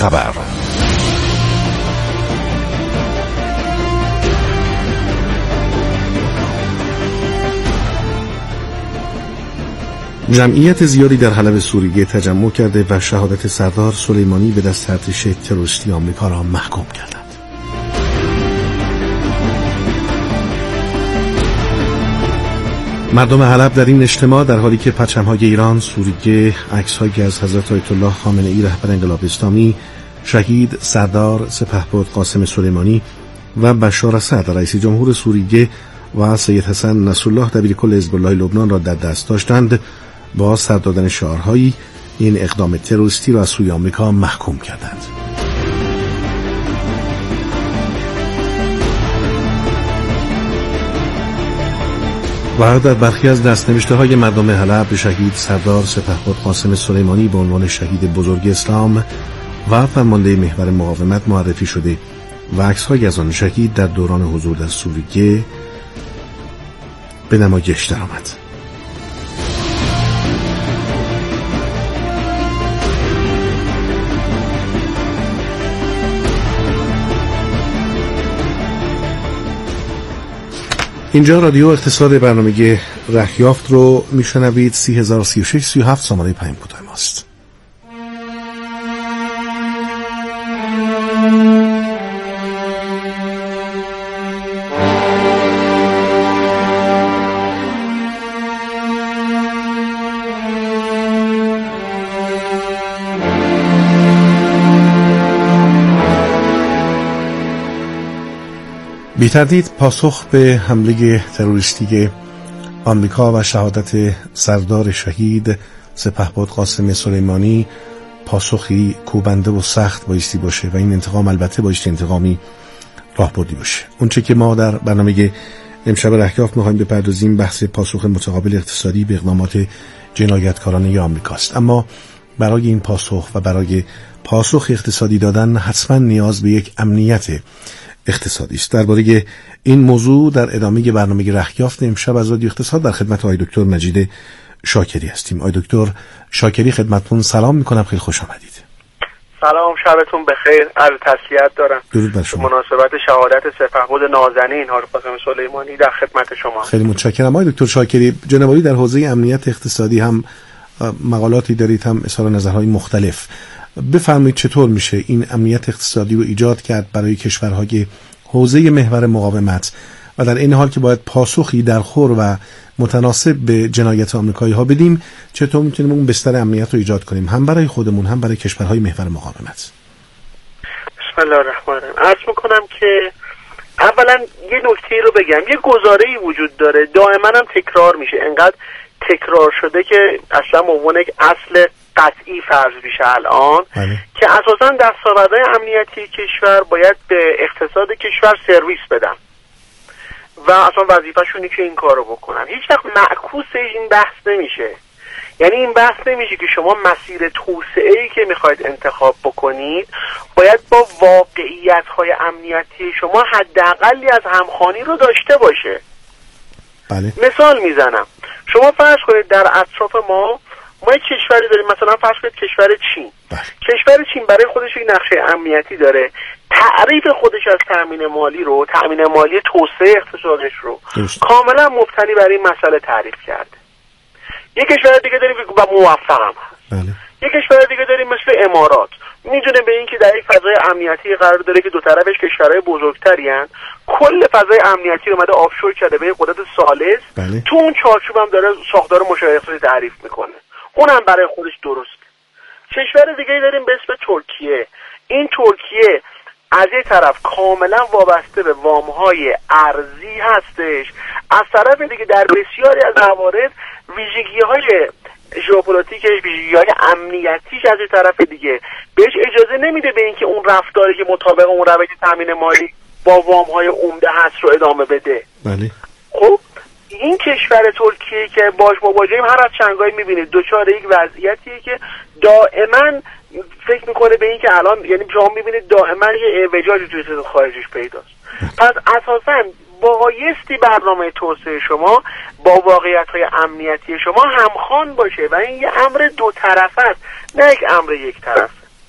خبر. جمعیت زیادی در حلب سوریه تجمع کرده و شهادت سردار سلیمانی به دست ارتش تروریستی آمریکا را محکوم کردند. مردم حلب در این اجتماع در حالی که پرچم‌های ایران، سوریه، عکس‌هایی از حضرت آیت الله خامنه‌ای رهبر انقلاب اسلامی، شهید سردار سپهبد قاسم سلیمانی و بشار اسد رئیس جمهور سوریه و سید حسن نصرالله دبیرکل حزب الله لبنان را در دست داشتند، با سر دادن شعارهایی این اقدام تروریستی را از سوی آمریکا محکوم کردند. و در برخی از دستنوشته‌های مردم حلب شهید سردار سپهبد قاسم سلیمانی به عنوان شهید بزرگ اسلام و فرمانده محور مقاومت معرفی شده و عکس‌هایی از آن شهید در دوران حضور در سوریه به نمایش درآمد. اینجا رادیو اقتصاد، برنامه رهیافت رو میشنوید. 3036 37 سامانه پیام کوتاه ماست. بی تردید پاسخ به حمله تروریستی آمریکا و شهادت سردار شهید سپهبد قاسم سلیمانی پاسخی کوبنده و سخت بایستی باشه و این انتقام البته بایستی انتقامی راهبردی باشه. اونچه که ما در برنامه امشب رهیافت می‌خوایم بپردازیم بحث پاسخ متقابل اقتصادی به اقدامات جنایتکارانه آمریکاست. اما برای این پاسخ و برای پاسخ اقتصادی دادن حتما نیاز به یک امنیت اقتصادی است. درباره این موضوع در ادامه برنامه رهیافت امشب از رادیو اقتصاد در خدمت آقای دکتر مجید شاکری هستیم. آقای دکتر شاکری خدمتتون سلام میکنم، خیلی خوش آمدید. سلام، شبتون بخیر. عرض تسلیت دارم. درود بر شما. مناسبت شهادت سپهبد نازنین حاج قاسم سلیمانی در خدمت شما. خیلی متشکرم. آقای دکتر شاکری، جناب عالی در حوزه امنیت اقتصادی هم مقالاتی دارید، هم اظهار نظرهای مختلف. بفرمایید چطور میشه این امنیت اقتصادی رو ایجاد کرد برای کشورهای حوزه محور مقاومت و در این حال که باید پاسخی درخور و متناسب به جنایت آمریکایی ها بدیم، چطور میتونیم اون بستر امنیت رو ایجاد کنیم هم برای خودمون هم برای کشورهای محور مقاومت؟ بسم الله الرحمن الرحیم. عرض میکنم که اولا یه نکته رو بگم. یه گزاره‌ای وجود داره دائما هم تکرار میشه، انقدر تکرار شده که اصلا به عنوان یک اصل قطعی فرض میشه الان که اساسا دستاوردهای امنیتی کشور باید به اقتصاد کشور سرویس بدن و اصلا وظیفه‌شونه که این کارو بکنن. هیچ وقت معکوس این بحث نمیشه. یعنی این بحث نمیشه که شما مسیر توسعه‌ای که میخواید انتخاب بکنید باید با واقعیت‌های امنیتی شما حداقلی از همخوانی رو داشته باشه. بله. مثال میزنم، شما فرض کنید در اطراف ما یک کشوری داریم، مثلا فرض کنید کشور چین. کشور چین برای خودش یک نقشه امنیتی داره، تعریف خودش از تامین مالی رو، تامین مالی توسعه اقتصادش رو کاملا مبتنی بر این مسئله تعریف کرده. یک کشور دیگه داریم و موفق هم هست. یک کشور دیگه داریم مثل امارات، میدونه به این که در یک فضای امنیتی قرار داره که دو طرفش کشورهای بزرگتری هستند، کل فضای امنیتی رو اومده آفشور کرده به یک قدرت ثالث. تو اون چارچوب هم داره ساختار مشارکتی تعریف میکنه، اونم برای خودش درست. کشور دیگه داریم به اسم ترکیه. این ترکیه از یک طرف کاملا وابسته به وامهای ارزی هستش، از طرف دیگه در بسیاری از موارد ویژگی‌های ژئوپلیتیکش، ویژگی‌های امنیتیش از یک طرف دیگه بهش اجازه نمیده به اینکه اون رفتاری که مطابق اون روش تامین مالی با وام‌های عمده هست رو ادامه بده. بله. خب این کشور ترکیه که باش مواجهیم هر از چنگایی میبینید دوچار یک وضعیتیه که دائما فکر میکنه به این که الان، یعنی شما میبینید دائما یه اعوجاجی توی سیاست خارجیش پیداست. پس اساساً بایستی برنامه توسعه شما با واقعیت‌های امنیتی شما همخوان باشه و این یه امر دو طرفه است، نه یک امر یک طرفه.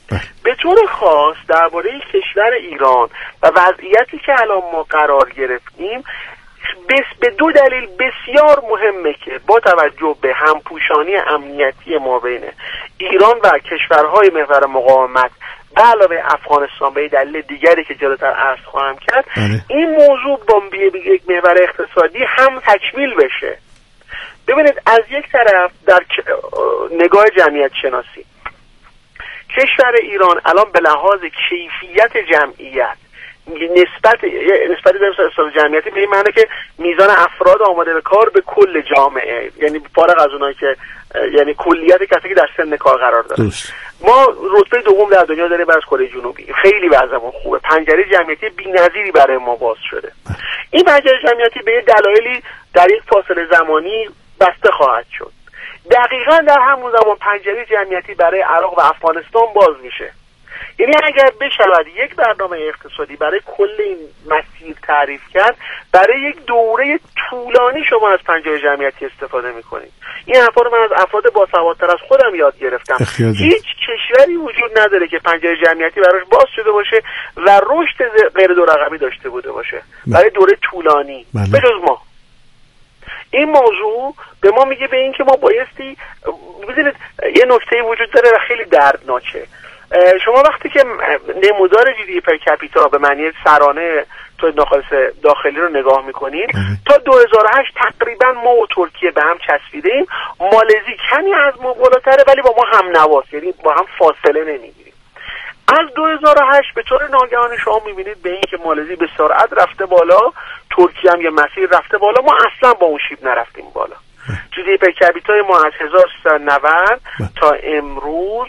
به طور خاص درباره کشور ایران و وضعیتی که الان ما قرار گرفتیم به دو دلیل بسیار مهمه که با توجه به همپوشانی امنیتی ما بین ایران و کشورهای محور مقاومت به علاوه افغانستان به دلیل دیگری که جلوتر عرض خواهم کرد این موضوع با یک محور اقتصادی هم تکمیل بشه. ببینید از یک طرف در نگاه جمعیت شناسی کشور ایران الان به لحاظ کیفیت جمعیت نسبت در جمعیتی به این معنی که میزان افراد آماده به کار به کل جامعه، یعنی فارغ از اونایی که یعنی کلیت کسی که در سن کار قرار داره، ما رتبه دوم در دنیا داریم از کره جنوبی. خیلی وضعمون خوبه، پنجره جمعیتی بی‌نظیری برای ما باز شده. این پنجره جمعیتی به دلایلی در یک فاصله زمانی بسته خواهد شد. دقیقاً در همون زمان پنجره جمعیتی برای عراق و افغانستان باز میشه. یعنی اگر بشود یک برنامه اقتصادی برای کل این مسیر تعریف کرد، برای یک دوره طولانی شما از پنجره جمعیتی استفاده میکنید. این حرفا رو من از افراد باسوادتر از خودم یاد گرفتم. هیچ کشوری وجود نداره که پنجره جمعیتی براش باز شده باشه و رشد غیر دو رقمی داشته بوده باشه برای دوره طولانی به جز ما. این موضوع به ما میگه به این که ما بایستی ببینید یه نکته وجود داره و خیلی دردناکه. شما وقتی که نمودار جی پر کپیتا به معنی سرانه تو داخلی رو نگاه میکنید تا 2008 تقریبا ما و ترکیه به هم چسبیدیم. مالزی کمی از ما بالاتره ولی با ما هم نواست، یعنی با هم فاصله نمیگیریم. از 2008 به طور ناگهانی شما میبینید به این که مالزی به سرعت رفته بالا، ترکیه هم یه مسیر رفته بالا، ما اصلا با اون شیب نرفتیم بالا. جی پر کپیتای ما از 1390 تا امروز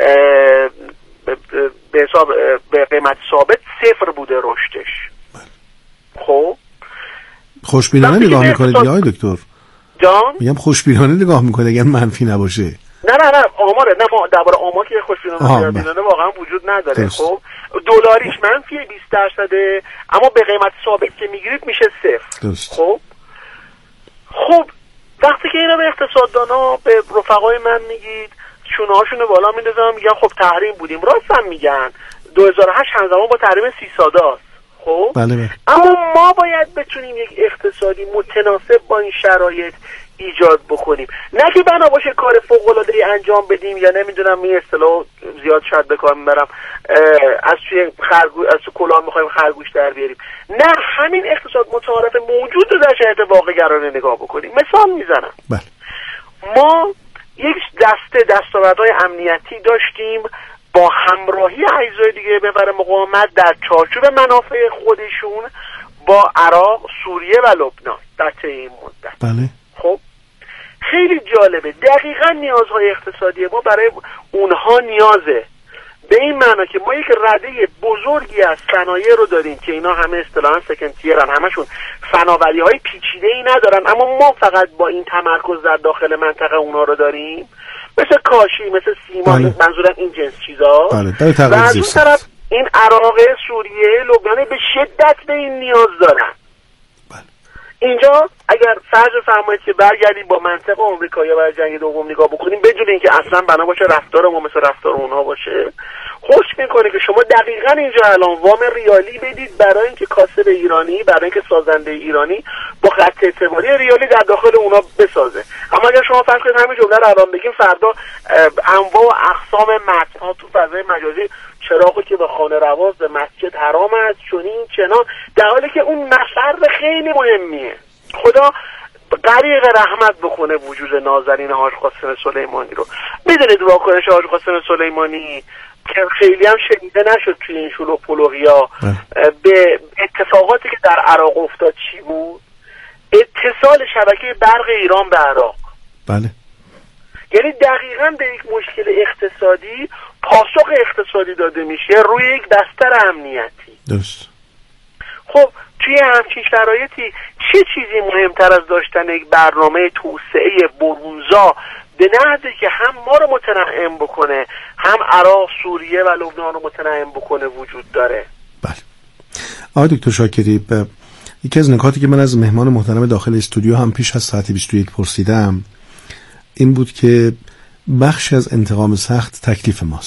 به حساب به قیمت ثابت صفر بوده رشدش. خب خوشبینانه نگاه میکنید آقای دکتر جان؟ میگم خوشبینانه نگاه میکنه اگر منفی نباشه. نه آماره، نه ما درباره آمار که خوشبینانه واقعا وجود نداره. خب دلاریش منفی 20%، اما به قیمت ثابت که میگیرید میشه صفر. خب وقتی که اینا به اقتصاددانا به رفقای من میگید چونه هاشونو بالا میندازن میگن خب تحریم بودیم، راست هم میگن. 2008 همزمان با تحریم 30 ساده است. خب بله. اما ما باید بتونیم یک اقتصادی متناسب با این شرایط ایجاد بکنیم، نه که بنا باشه کار فوق العاده ای انجام بدیم یا نمیدونم این اصطلاح زیاد شاید به کار میبرم از توی کلاه میخوایم خرگوش در بیاریم. نه، همین اقتصاد متعارف موجود رو در شرایط واقع گرانه نگاه بکنیم. مثال میزنم. بله. ما یک دستاوردهای امنیتی داشتیم با همراهی اجزای دیگه محور مقاومت در چارچوب منافع خودشون با عراق، سوریه و لبنان در طی این مدت. بله. خب خیلی جالبه، دقیقاً نیازهای اقتصادی ما برای اونها نیازه، به این معنا که ما یک رده بزرگی از صنایع رو داریم که اینا همه اصطلاحاً سکند تیرن، همشون فناوری‌های پیچیده‌ای ندارن، اما ما فقط با این تمرکز در داخل منطقه اونا رو داریم، مثل کاشی، مثل سیمان. بله. منظورم این جنس چیزا. بله. و از اون طرف این عراق، سوریه، لبنان به شدت به این نیاز دارن. اینجا اگر فرض فرمایید که برگردیم با منطق آمریکایی‌ها برای جنگ دوم نگاه بکنیم بدون اینکه اصلا بنا باشه رفتار ما مثل رفتار اونها باشه، خوش میکنه که شما دقیقاً اینجا الان وام ریالی بدید برای اینکه کاسب ایرانی، برای اینکه سازنده ایرانی با خط اعتباری ریالی در داخل اونا بسازه. اما اگر شما فرض کنید همین جمله رو الان بگیم، فردا انواع و اقسام متن‌ها تو فضای مجازی چراغی که به خانه رواز به مسجد حرام است چنین چنان، در حالی که اون مفر خیلی مهمیه. خدا غریق رحمت بکنه وجود نازنین حاج قاسم سلیمانی رو. میدونید واکنش حاج قاسم سلیمانی که خیلی هم شنیده نشد توی این شلوغ پلوغیا به اتفاقاتی که در عراق افتاد چی بود؟ اتصال شبکه برق ایران به عراق. بله. یعنی دقیقاً به یک مشکل اقتصادی پاسخ اقتصادی داده میشه روی یک بستر امنیتی. درست. خب توی همچین شرایطی چه چیزی مهمتر از داشتن یک برنامه توسعه برونزا به نحوی که هم ما رو متنعم بکنه هم عراق، سوریه و لبنان رو متنعم بکنه وجود داره؟ بله. آقای دکتر شاکری، یکی از نکاتی که من از مهمان محترم داخل استودیو هم پیش از ساعت 21 پرسیدم این بود که بخش از انتقام سخت تکلیف ماست.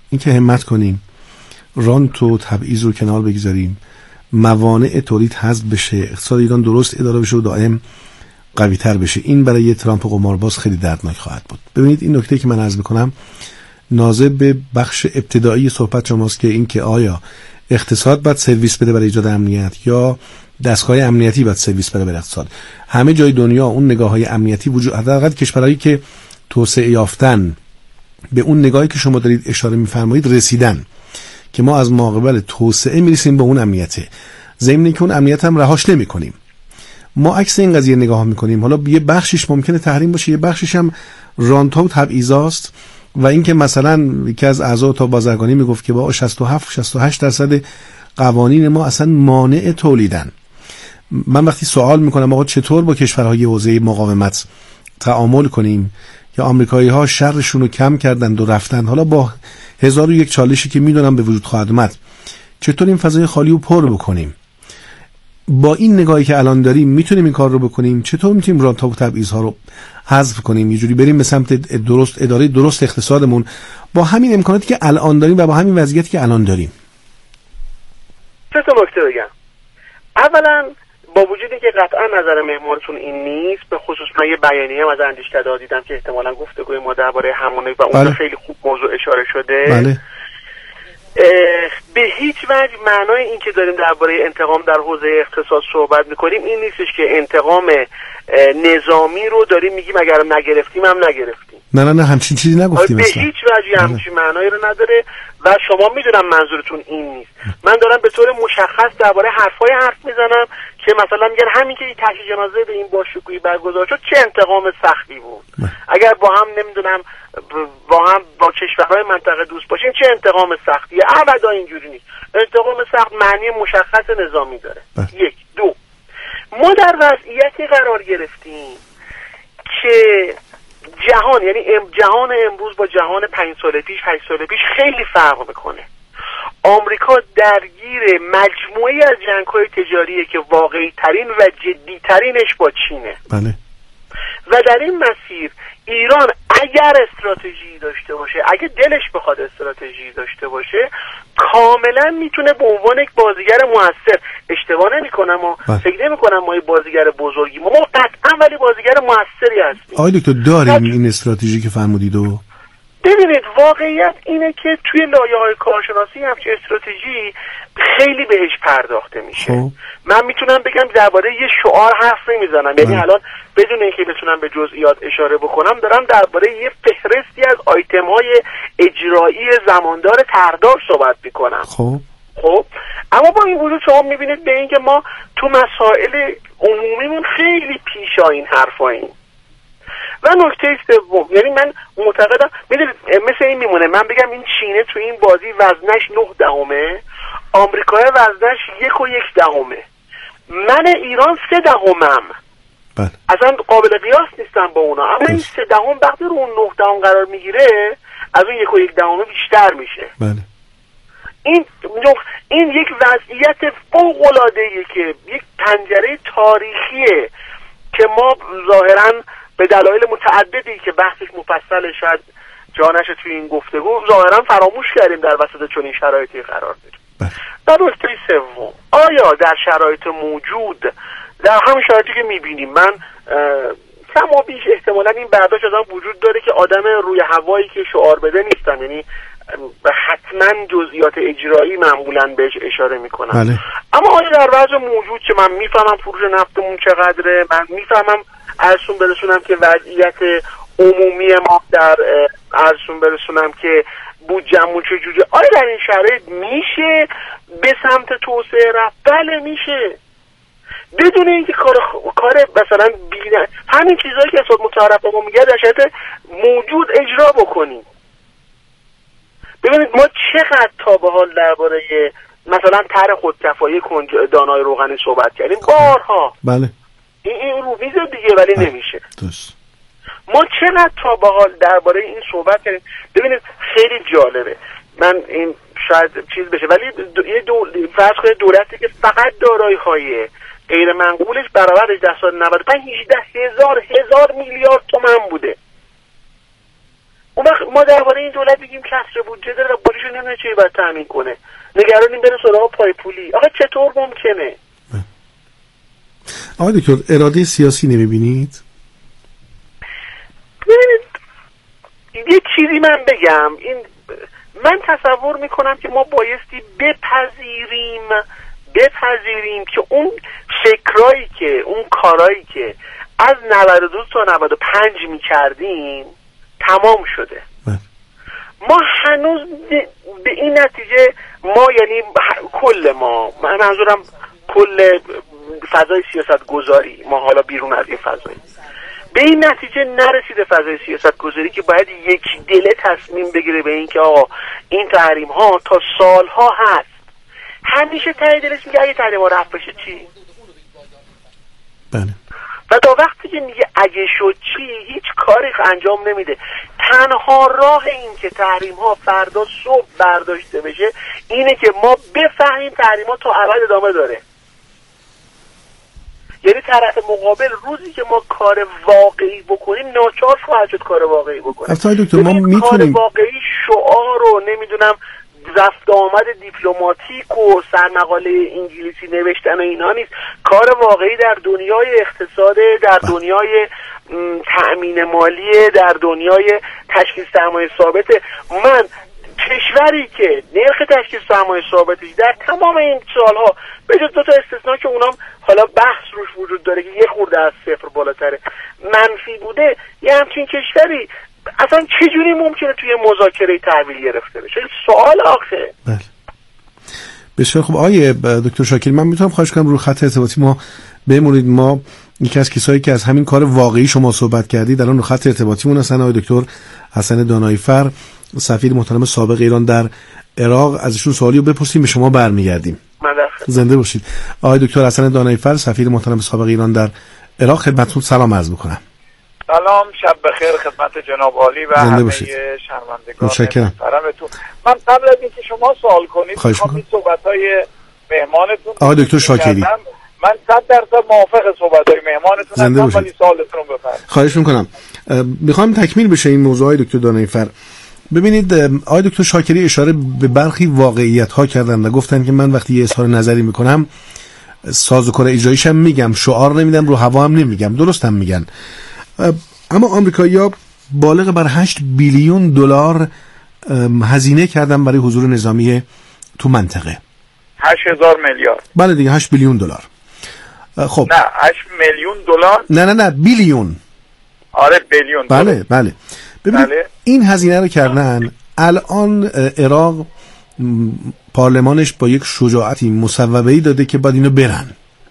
اینکه همت کنیم رانت و تبعیض رو کنار بگذاریم، موانع تولید حذف بشه، اقتصاد ایران درست اداره بشه و دائم قوی تر بشه. این برای ترامپ قمارباز خیلی دردناک خواهد بود. ببینید این نکته که من عرض میکنم ناظر به بخش ابتدایی صحبت شماست که این که آیا اقتصاد باید سرویس بده برای ایجاد امنیت یا دستگاه امنیتی باید سرویس بده برای اقتصاد. همه جای دنیا اون نگاه‌های امنیتی وجود، حداقل کشورهایی که توسعه یافتن به اون نگاهی که شما دارید اشاره می‌فرمایید رسیدن که ما از ماقبل توسعه میرسیم به اون امنیته، ضمن که اون امنیت هم رهاش نمی‌کنیم. ما عکس این قضیه نگاه می‌کنیم. حالا یه بخشش ممکنه تحریم باشه، یه بخشش هم رانت‌ها و تبعیضاست و اینکه مثلا یکی از اعضا تا بازرگانی میگفت که با 67-68% قوانین ما اصلا مانع تولیدن. من وقتی سوال میکنم آقا چطور با کشورهای حوزه مقاومت تعامل کنیم یا آمریکایی ها شرشون رو کم کردند و رفتن، حالا با 1001 چالشی که میدونم به وجود خواهد اومد چطور این فضای خالی رو پر بکنیم؟ با این نگاهی که الان داریم میتونیم این کار رو بکنیم؟ چطور میتونیم رانت‌ها و تبعیض‌ها رو حذف کنیم، یه جوری بریم به سمت درست اداره درست اقتصادمون با همین امکاناتی که الان داریم و با همین وضعیتی که الان داریم؟ سه تا نکته بگم. اولا با وجودی که قطعا نظر مهمانتون این نیست، به خصوص من یه بیانیه از اندیشکده‌ها دیدم که احتمالاً گفتگوی ما درباره همونه و اون خیلی خوب موضوع اشاره شده. بله. به هیچ وجه معنای این که داریم درباره انتقام در حوزه اقتصاد صحبت میکنیم این نیستش که انتقام نظامی رو داریم میگیم اگر نگرفتیم هم نگرفتیم. نه همچین چیزی نگفتیم. به هیچ وجه همچین معنایی رو نداره و شما میدونم منظورتون این نیست. من دارم به طور مشخص درباره حرف میزنم که مثلا میگن همین که این تشییع جنازه به این باشکوهی برگزار شد چه انتقام سختی بود. اگر با هم نمیدونم با کشورهای منطقه دوست باشیم چه انتقام سختیه. ابدا اینجوری نیست. انتقام سخت معنی مشخص نظامی داره. یک. دو، ما در وضعیتی قرار گرفتیم که جهان، یعنی جهان امروز با جهان 5 سال پیش 8 سال پیش خیلی فرق میکنه. آمریکا درگیر مجموعی از جنگ‌های تجاریه که واقعی ترین و جدی ترینش با چینه. بله. و در این مسیر ایران اگر استراتژی داشته باشه، اگه دلش بخواد استراتژی داشته باشه، کاملا میتونه به عنوان یک بازیگر موثر، اشتباه نمی‌کنم و فکر نمی‌کنم ما بازیگر بزرگی، ما قطعا ولی بازیگر موثری هستیم. آقای دکتر داریم این استراتژی که فرمودید و ببینید واقعیت اینه که توی لایه‌های کارشناسی همچین استراتژی خیلی بهش پرداخته میشه. من میتونم بگم درباره یه شعار حرف نمیزنم، یعنی الان بدون اینکه بتونم به جزئیات اشاره بکنم دارم درباره یه فهرستی از آیتم‌های اجرایی زماندار طرحدار صحبت میکنم. خب اما با این وجود شما میبینید به اینکه ما تو مسائل عمومیمون خیلی پیشاین حرفاییم. و نکته سوم، یعنی من معتقدم میدونید مثل این میمونه من بگم این چینه تو این بازی وزنش 9 آمریکای وزنش 1.1 من ایران 3 بله. اصلا قابل قیاس نیستم با اونا، اما این 3 وقتی رو اون 9 قرار میگیره از اون 1.1 بیشتر میشه. بله. این یک وضعیت فوق‌العاده‌ایه که یک پنجره تاریخیه که ما ظاهراً به دلایل متعددی که بحثش مفصل شاید جانش توی این گفتگو ظاهراً فراموش کردیم در وسط چنین شرایطی قرار بگیریم. و نکته سوم، آیا در شرایط موجود، در همین شرایطی که میبینیم، من کم و بیش احتمالاً این برداشت آدم وجود داره که آدم روی هوایی که شعار بده نیستم، یعنی حتما جزئیات اجرایی معمولاً بهش اشاره میکنم. بله. اما آیا در وضع موجود که من میفهمم فروش نفتمون چقدره، من میفهمم ارزشون برسونم که وضعیت عمومی ما در ارزشون برسونم که بودجه‌مون چجوری، آیا در این شرایط میشه به سمت توسعه رفت؟ بله میشه، بدون اینکه کار مثلا همین چیزایی که اساد متعارف ما میگه در شرایط موجود اجرا بکنیم. ببینید ما چقدر تا به حال درباره مثلا طرح خودکفایی دانای روغنی صحبت کردیم بارها. بله. این رو میز دیگه ولی نمیشه. درست. ما چقدر تا به حال درباره این صحبت کردیم. ببینید خیلی جالبه، من این شاید چیز بشه ولی فرض کنید دولتی که فقط دارایی‌های غیر منقولش برابرش در سال 95 18,000 میلیارد تومان بوده. اون وقت ما درباره این دولت بگیم کسر بودجه داره و بودجه‌شو نمیدونه چی باید تامین کنه، نگرانیم بره سراغ پای پولی. آقا چطور ممکنه؟ آقای دکتر اراده سیاسی نمیبینید؟ یه چیزی من بگم، من تصور میکنم که ما بایستی بپذیریم که اون فکرایی که اون کارایی که از 92 تا 95 میکردیم تمام شده. ما هنوز به این نتیجه یعنی کل ما، من منظورم کل فضای سیاست گذاری، ما حالا بیرون از این فضایی به این نتیجه نرسیده فضای سیاست گذاری که باید یک دله تصمیم بگیره به این که آقا این تحریم ها تا سالها هست. همیشه ته دلش میگه اگه تحریم ها رفت بشه چی؟ بله. و تا وقتی که میگه اگه شد چی، هیچ کاری انجام نمیده. تنها راه این که تحریم ها فردا صبح برداشته بشه اینه که ما بفهمیم تحریم ها تا ابد ادامه داره. یعنی طرف مقابل روزی که ما کار واقعی بکنیم ناچار خواهد شد کار واقعی بکنیم. دکتر ما میتونیم کار واقعی شعار رو نمیدونم رفت آمد دیپلماتیک و سرمقاله انگلیسی نوشتن و اینا نیست. کار واقعی در دنیای اقتصاد، در دنیای تأمین مالی، در دنیای تشکیل سرمایه ثابته. من کشوری که نرخ تشکیل سرمایه ثابتش در تمام این سالها به جز 2 تا استثنا که اونام حالا بحث روش وجود داره که یه خورده از صفر بالاتره منفی بوده، یه همچین کشوری اصلا چجوری ممکنه توی مذاکره تحویل گرفته بشه؟ سوال آخه. بله بسیار خوب. آقای دکتر شاکری من میتونم خواهش کنم رو خط ارتباطی ما بمونید؟ ما یکی از کسایی که از همین کار واقعی شما صحبت کردید الان رو خط ارتباطیمون هستن آقای دکتر حسن دانایی‌فر، سفیر محترم سابق ایران در عراق. ازشون سوالی رو بپرسیم به شما برمیگردیم. زنده باشید. آقای دکتر حسن دانایی‌فر، سفیر محترم سابق ایران در عراق، خدمتتون سلام عرض می‌کنم. سلام، شب بخیر خدمت جناب عالی و همه شنوندگان محترمتون. من قبل از اینکه شما سوال کنید می‌خوام این صحبت‌های مهمانتون آقای دکتر شاکری، من 100% موافق صحبت‌های مهمانتون هستم، ولی سوالتون رو بفرمایید. خواهش می‌کنم. می‌خوام تکمیل بشه این موضوع. آقای دکتر دانایی‌فر ببینید، آقای دکتر شاکری اشاره به برخی واقعیت‌ها کردن و گفتن که من وقتی یه اظهار نظری می‌کنم سازوکار اجراییش هم میگم، شعار نمیدم، رو هوا هم نمیگم. درست هم میگن. اما آمریکایی‌ها بالغ بر 8 بیلیون دلار هزینه کردن برای حضور نظامی تو منطقه. 8000 میلیارد. بله دیگه 8 بیلیون دلار. خب نه 8 میلیون دلار. نه بیلیون. آره بیلیون. بله. ببینید این هزینه رو کردن. الان عراق پارلمانش با یک شجاعتی مصوبه‌ای داده که باید اینو برن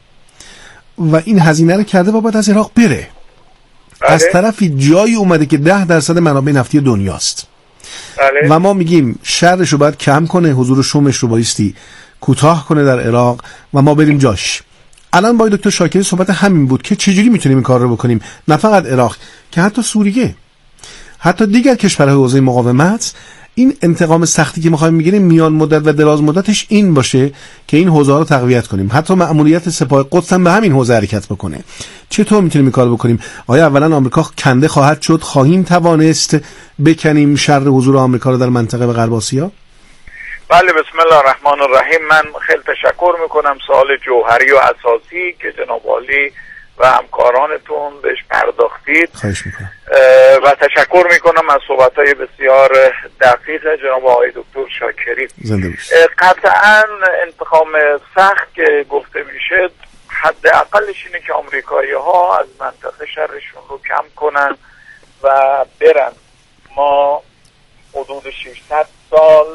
و این هزینه رو کرده و باید از عراق بره. از طرفی جایی اومده که 10% منابع نفتی دنیاست. و ما میگیم شرش رو باید کم کنه، حضور شومش رو بایستی کوتاه کنه در عراق و ما بریم جاش. الان با دکتر شاکری صحبت همین بود که چجوری میتونیم این کار رو بکنیم، نه فقط عراق که حتی سوریه، حتی دیگر کشورهای حوزه مقاومت. این انتقام سختی که می‌خوایم می‌گیریم میان مدت و دراز مدتش این باشه که این حوزه رو تقویت کنیم. حتی مأموریت سپاه قدس هم به همین حوزه حرکت بکنه. چطور میتونیم این کارو بکنیم؟ آیا اولا آمریکا کنده خواهد شد؟ خواهیم توانست بکنیم شر حضور آمریکا رو در منطقه غرب آسیا؟ بله، بسم الله الرحمن الرحیم. من خیلی تشکر میکنم، سوال جوهری و اساسی که جناب عالی و همکارانتون بهش پرداختید. خواهش میکنم. و تشکر میکنم از صحبت‌های بسیار دقیق جناب آقای دکتر شاکری. زنده باشید. قطعاً انتقام سخت که گفته میشه حداقلش اینه که آمریکایی‌ها از منطقه شرشون رو کم کنن و برن. ما حدود 600 سال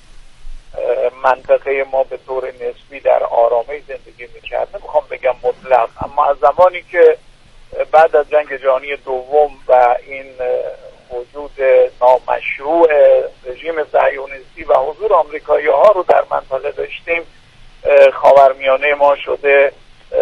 منطقه ما به طور نسبی در آرامی زندگی میکرد، نمیخوام بگم مطلق، اما از زمانی که بعد از جنگ جهانی دوم و این وجود نامشروع رژیم صهیونیستی و حضور آمریکایی ها رو در منطقه داشتیم، خاورمیانه ما شده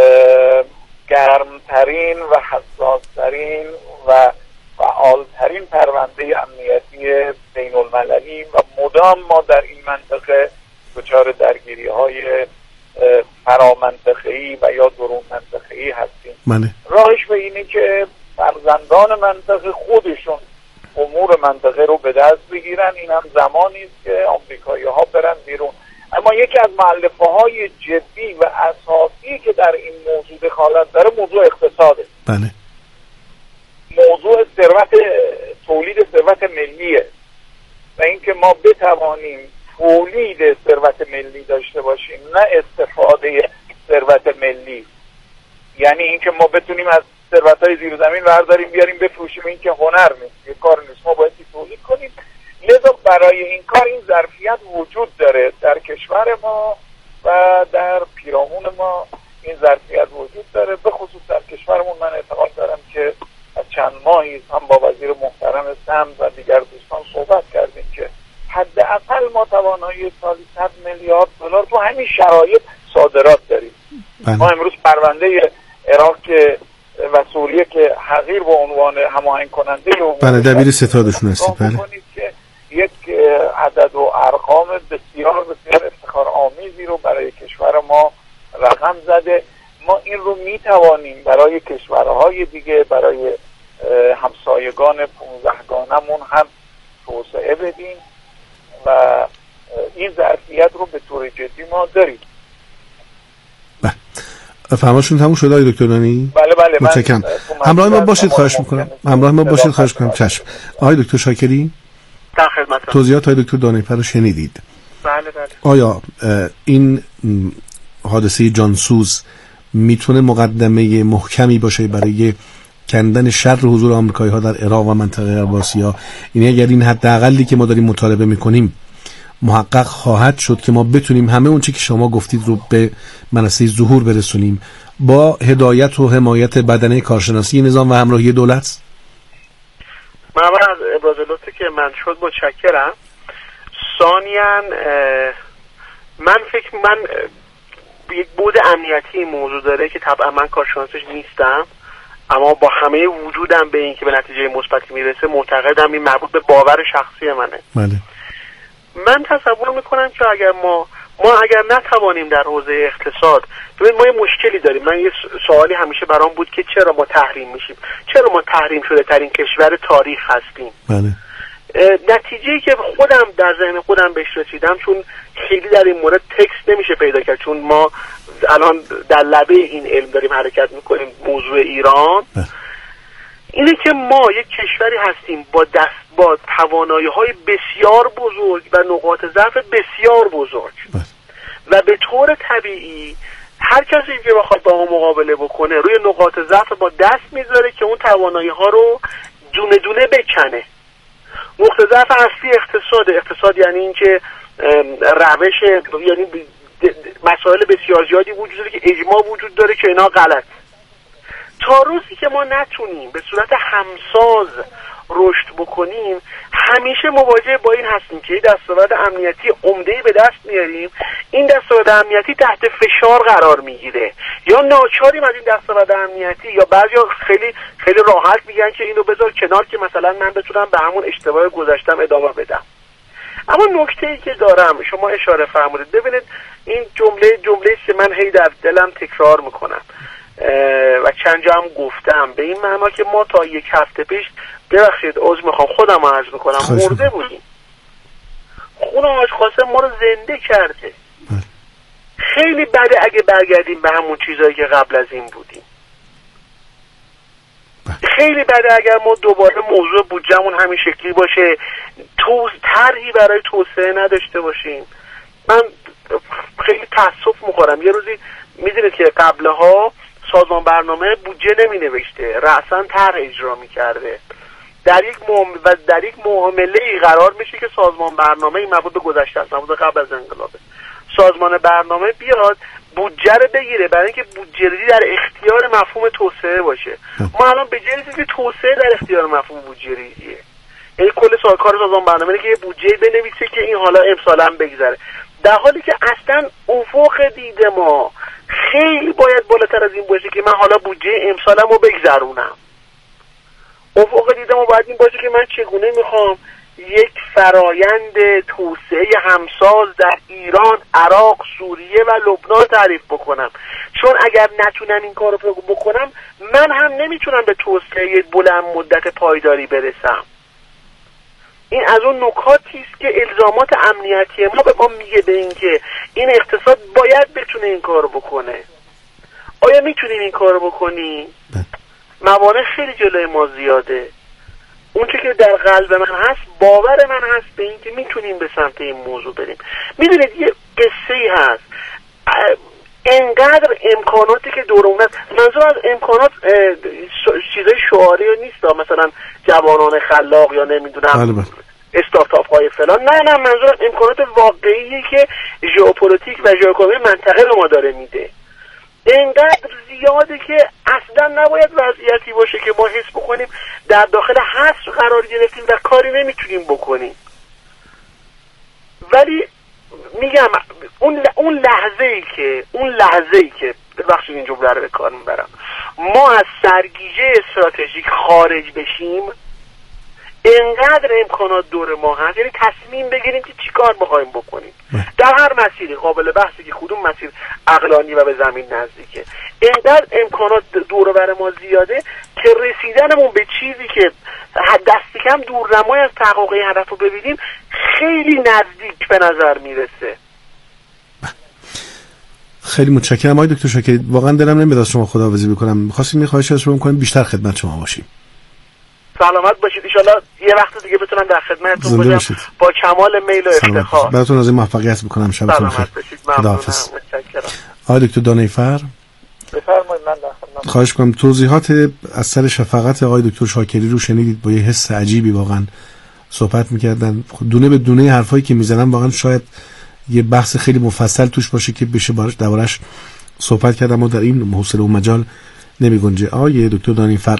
گرمترین و حساسترین و فعالترین پرونده امنیتی بین المللی و مدام ما در این منطقه دچار درگیری های فرامنطقه‌ای و یا درون منطقه‌ای هستیم. راهش به اینه که فرزندان منطقه خودشون امور منطقه رو به دست بگیرن. این هم زمانی است که آمریکایی‌ها برن بیرون. اما یکی از مؤلفه‌های جدی و اساسی که در این موضوع دخالت داره موضوع اقتصاده. بله. موضوع تولید ثروت ملیه و اینکه ما بتوانیم تولید ثروت ملی داشته باشیم نه استفاده ثروت ملی. یعنی اینکه ما بتونیم از ثروت‌های زیر زمین برداریم بیاریم بفروشیم، این که هنر نیست، یه کار نیست، ما باید تولید کنیم. لذا برای این کار این ظرفیت وجود داره در کشور ما و در پیرامون ما این ظرفیت وجود داره. به خصوص در کشورمون من اعتقاد دارم که از چند ماهی هم با وزیر محترم سمت و دیگر دوستان صحبت کردیم که حداقل ما توانایی سالی 100 میلیارد دلار تو همین شرایط صادرات داریم. ما امروز پرونده عراق و سوریه که حقیر به عنوان هماهنگ کننده دبیر ستادشون هستید. بله. که یک عدد و ارقام بسیار بسیار افتخار آمیزی رو برای کشور ما رقم زده. ما این رو میتوانیم برای کشورهای دیگه، برای همسایگان 15گانمون هم توسعه بدیم و این ظرفیت رو به طور جدی ما داریم. فهماشون تموم شده آقای دکتر دانی؟ بله. متشکرم. همراه ما باشید خواهش میکنم. چشم. آقای دکتر شاکری در خدمتم. توضیحات آقای دکتر دانیپر رو شنیدید. بله. آیا این حادثه جانسوز میتونه مقدمه محکمی باشه برای کندن شر حضور آمریکایی ها در عراق و منطقه غرب آسیا؟ یعنی اگر این حداقلی که ما داریم مطالبه میکنیم محقق خواهد شد که ما بتونیم همه اون چی که شما گفتید رو به منصه ظهور برسونیم با هدایت و حمایت بدنه کارشناسی نظام و همراهی دولت؟ من از ابراز لطفی که من شد متشکرم. ثانیاً من یک بود امنیتی موضوع داره که طبعا من کارشناسش نیستم، اما با همه وجودم به این که به نتیجه مثبتی میرسه معتقدم این مربوط به باور شخصی منه. بله. من تصور میکنم که اگر ما اگر نتوانیم در حوزه اقتصاد، ببین ما یه مشکلی داریم. من یه سوالی همیشه برام بود که چرا ما تحریم میشیم، چرا ما تحریم شده ترین کشور تاریخ هستیم. بله. نتیجه‌ای که خودم در ذهن خودم بهش رسیدم، چون خیلی در این مورد تکست نمیشه پیدا کرد، چون ما الان در لبه این علم داریم حرکت میکنیم، موضوع ایران اینه که ما یک کشوری هستیم با توانایی‌های بسیار بزرگ و نقاط ضعف بسیار بزرگ و به طور طبیعی هر کسی که بخواد با ما مقابله بکنه روی نقاط ضعف با دست میذاره که اون توانایی‌ها رو دونه دونه بکنه. نقطه ضعف اصلی اقتصاد یعنی این که روش، یعنی مسائل بسیار زیادی وجود داره که اجماع وجود داره که اینا غلط. تا روزی که ما نتونیم به صورت همساز رشد بکنیم همیشه مواجه با این هستیم که دستاورد امنیتی عمده‌ای به دست میاریم، این دستاورد امنیتی تحت فشار قرار میگیره یا ناچاریم از این دستاورد امنیتی، یا بعضیا خیلی خیلی راحت میگن که اینو بذار کنار که مثلا من بتونم به همون اشتباه گذشتم ادامه بدم. اما نکته‌ای که دارم، شما اشاره فرمودید، ببینید این جمله که من هی در دلم تکرار میکنم و چند جا هم گفتم، به این معنا که ما تا یک هفته پیش، ببخشید عذر میخوام خودم عرض میکنم، مرده بودیم. خون حاج قاسم ما رو زنده کرده. خیلی بده اگه برگردیم به همون چیزایی که قبل از این بودیم. خیلی بده اگر ما دوباره موضوع بودجه‌مون همین شکلی باشه، طرحی برای توسعه نداشته باشیم. من خیلی تأسف میخورم. یه روزی میدونید که قبلها سازمان برنامه بودجه نمی نوشته، رأساً طرح اجرا میکرده. در یک معامله قرار میشه که سازمان برنامه، این مربوط به گذشته است، مربوط قبل از انقلابه، سازمان برنامه بیاد بودجه رو بگیره برای اینکه بودجه‌ریزی در اختیار مفهوم توسعه باشه. ما الان به جای اینکه توسعه در اختیار مفهوم بودجه‌ریزیه، یعنی کل کار سازمان برنامه اینه که یه بودجه بنویسه که این حالا امسال هم بگذره، در حالی که اصلا افق دید ما خیلی باید بالاتر از این باشه که من حالا بودجه امسالم رو بگذرونم. افق دید ما باید این باشه که من چگونه میخوام یک فرایند توسعه همساز در ایران، عراق، سوریه و لبنان تعریف بکنم. چون اگر نتونم این کار رو بکنم، من هم نمیتونم به توسعه بلند مدت پایداری برسم. این از اون نکاتی است که الزامات امنیتی ما به ما میگه به این که این اقتصاد باید بتونه این کارو بکنه. آیا میتونیم این کارو بکنیم؟ موانع خیلی جلوی ما زیاده. اون چه که در قلب من هست، باور من هست به این که میتونیم به سمت این موضوع بریم. میدونید یه قصه‌ای هست، انقدر امکاناتی که دورمون هست، منظور از امکانات چیزای شعاری نیست، مثلا جوانان خلاق یا نمیدونم استارتاپ های فلان، نه منظور امکانات واقعیه که ژئوپلیتیک و ژئواکونومی منطقه به ما داره میده. اینقدر زیاده که اصلا نباید وضعیتی باشه که ما حس بکنیم در داخل حصر قرار گرفتیم و کاری نمیتونیم بکنیم. ولی میگم اون لحظه‌ای که ببخشید این جمله رو به کار میبرم، ما از سرگیجه استراتژیک خارج بشیم، اینقدر امکانات دور ما هست، یعنی تصمیم بگیریم که چی کار بخوایم بکنیم در هر مسیری، قابل بحثی که کدوم مسیر عقلانی و به زمین نزدیکه. اینقدر امکانات دور و بر ما زیاده که رسیدنمون به چیزی که دست کم دورنمای از تحقق این هدف رو ببینیم خیلی نزدیک به نظر میرسه. خیلی متشکرم آقای دکتر شاکری، واقعا دلم نمیاد از شما خداحافظی بکنم، می‌خواستیم خواهش از شما کنیم بیشتر خدمت شما باشیم. سلامت باشید، ان شاءالله یه وقت دیگه بتونم در خدمتتون باشم با کمال میل و افتخار. براتون از این موفقیت می‌کنم. شبتون بخیر. خداحافظ. آقای دکتر دانیفر بفرمایید. من در خدمت. خواهش می‌کنم توضیحات از سر شفقت آقای دکتر شاکری رو شنیدید، با یه حس عجیبی واقعا صحبت می‌کردن، دونه به دونه حرفایی که می‌زنن واقعا شاید یه بحث خیلی مفصل توش باشه که بشه دربارش صحبت کردم، اما در این حوصله و مجال نمی‌گنجه. آقای دکتر دانیفر،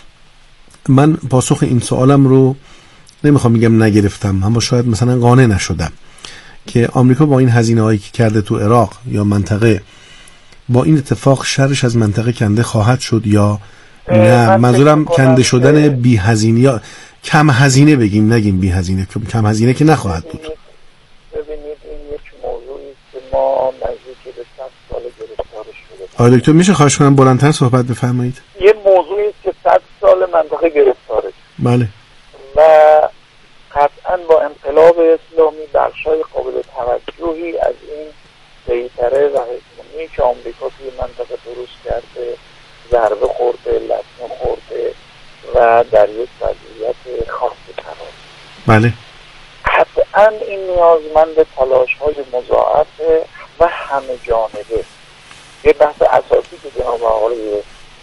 من پاسخ این سوالم رو نمیخوام بگم نگرفتم، اما شاید مثلا قانع نشدم که آمریکا با این هزینه‌هایی که کرده تو عراق یا منطقه، با این اتفاق شرش از منطقه کنده خواهد شد یا نه. منظورم کنده شدن بی هزینه یا کم هزینه بگیم، نگیم بی هزینه، کم هزینه که نخواهد بود. ببینید این یک موضوعی که ما نزدیک به 100 سال گرفتارش شده. آقای دکتر میشه خواهش کنم بلندتر صحبت بفرمایید؟ یه موضوعی است که 100 سال منطقه گرفتاره. بله. و قطعا با انقلاب اسلامی بخشای قابل توجهی از این سیطره و هژمونی که آمریکا توی منطقه درست کرده ضربه خورده، لطمه خورده و در یک وضعیت خاصی قرار. بله. قطعا این نیازمند تلاش‌های مضاعف و همه جانبه. یه بحث اساسی که جناب آقای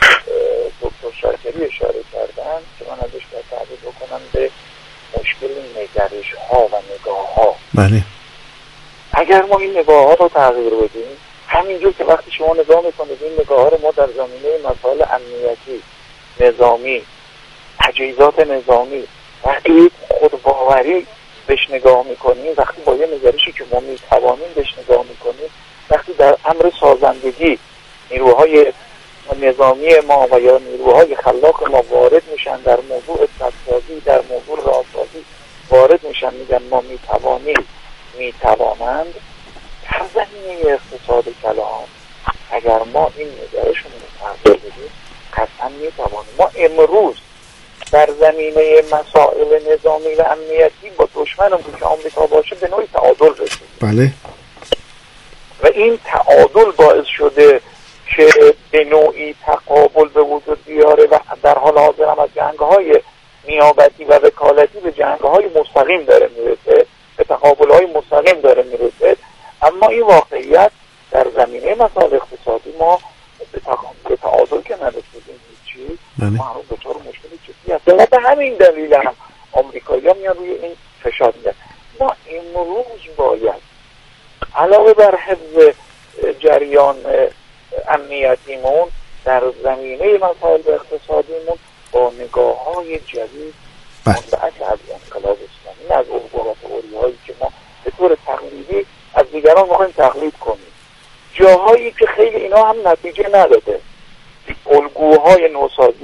دکتر شاکری اشاره کردن که من ازش باید تعبیر بکنم به مشکل نگرش‌ها و نگاه‌ها. بله. اگر ما این نگاه‌ها رو تغییر بدیم، همینجور که وقتی شما نگاه میکنید این نگاه‌ها رو ما در زمینه مسائل امنیتی، نظامی، تجهیزات نظامی، وقتی خودباوری بهش نگاه میکنیم، وقتی با یه نگرشی که ما میتوانیم بهش نگاه میکنیم، وقتی در امر سازندگی نیروهای نظامی ما و یا نیروهای خلاق ما وارد میشن در موضوع اقتصادی، در موضوع راهسازی وارد میشن، میگن ما میتوانند در زمینه اقتصاد کلان اگر ما این نگرشمون رو تغییر بدیم قطعا میتوانیم. ما امروز در زمینه مسائل نظامی و امنیتی با دشمنمون که آمریکا باشه به نوعی تعادل رسیدیم. بله. و این تعادل باعث شده که به نوعی تقابل به وجود بیاره و در حال حاضر هم از جنگ‌های نیابتی و وکالتی به جنگ‌های مستقیم داره میرسه، به تقابل‌های مستقیم داره میرسه. اما این واقعیت در زمینه مسائل اقتصادی ما به تعادل که نرسیدیم هیچی، ما هنوز دچار مشکل جدی هستیم و به همین دلیل هم آمریکایی‌ها میان روی این فشار میدن. ما امروز باید علاوه بر حفظ جریان امنیتیمون در زمینه مسائل اقتصادیمون با نگاه‌های جدید منبعث از انقلاب اسلامی، از الگوها و تئوری‌هایی که ما به طور تقلیدی از دیگران می‌خوایم تقلید کنیم، جاهایی که خیلی اینا هم نتیجه نداده، الگوهای نوسازی